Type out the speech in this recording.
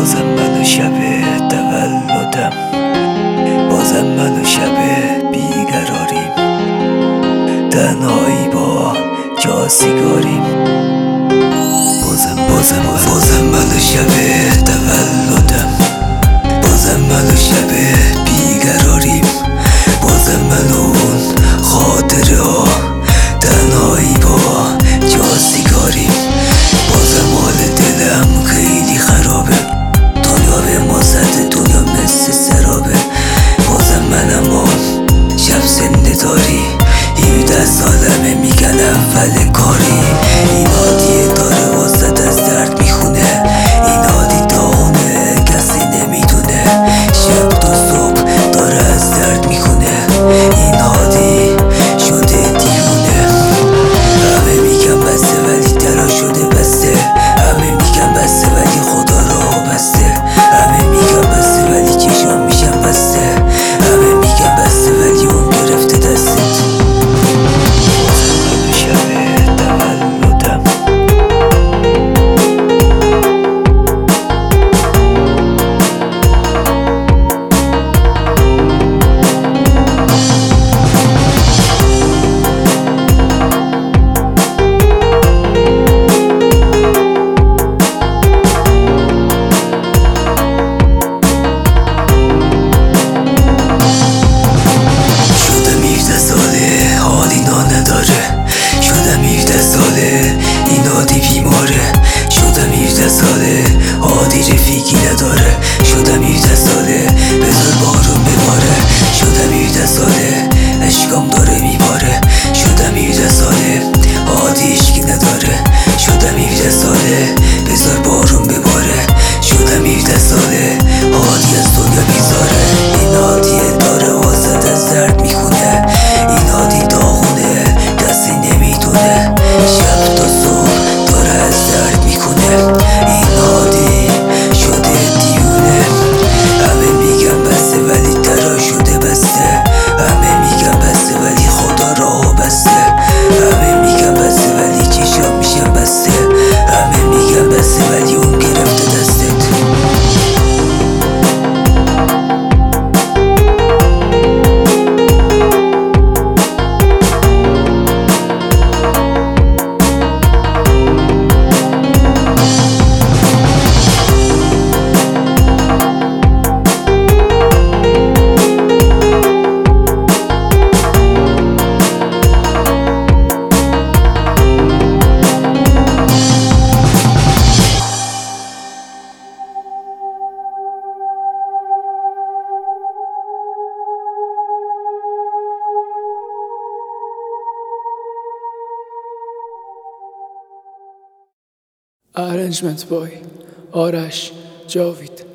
بازم منو شب تولدم، بازم منو شب بیقراریم، تنهایی با جا سیگاریم. بازم منو شب تولدم، بازم منو شب بیقراریم، بازم منو اون خاطره ها، تنهایی با جا سیگاریم. بازم حال دلم خیلی خرابه، دنیا به ما زده، دنیا مثل سرابه. بازم منم اون شب زنده داری، 17 سالمه میگن اول کاری. این عادیه داره واسط از درد میخونه، این عادی داغونه کسی نمیدونه، شب تا صبح داره از درد میخونه. این عادی شده دیونه، همه میگن بسته ولی درا شده بسته، همه میگن بسته ولی خدا را بسته، همه میگن بسته ولی چشام میشن بسته، همه میگن بسته ولی اون گرفته دستت. بازم شب تولدم، شدم 17 ساله این عادی بیماره، شدم 17 ساله عادی رفیقی نداره، شدم 17 ساله بذار بارون بباره، شدم 17 ساله اشکام داره میباره، شدم 17 ساله عادی اشکی نداره، شدم 17 ساله بذار بارون بباره، شدم 17 ساله عادی از دنیا بیزاره. این عادیه داره واسط از درد میخونه، این عادی داغونه کسی نمیدونه، شب تا صبح داره از درد میکنه. این عادی شده دیونه، همه میگن بسته ولی درا شده بسته، همه میگن بسته ولی خدا را بسته، همه میگن بسته ولی چشام میشن بسته، همه میگن بسته ولی اون گرفته دستت. Arrangement by آرش جاوید.